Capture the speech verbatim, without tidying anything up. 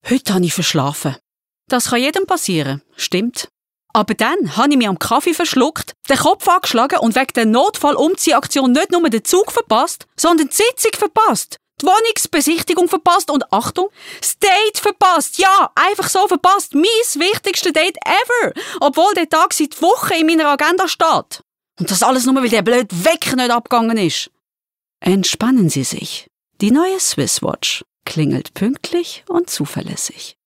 Heute habe ich verschlafen. Das kann jedem passieren, stimmt. Aber dann habe ich mich am Kaffee verschluckt, den Kopf angeschlagen und wegen der Notfall-Umziehaktion nicht nur den Zug verpasst, sondern die Sitzung verpasst, die Wohnungsbesichtigung verpasst und Achtung, das Date verpasst. Ja, einfach so verpasst. Mein wichtigstes Date ever, obwohl der Tag seit Wochen in meiner Agenda steht. Und das alles nur, weil der blöde Wecker nicht abgegangen ist. Entspannen Sie sich. Die neue Swisswatch klingelt pünktlich und zuverlässig.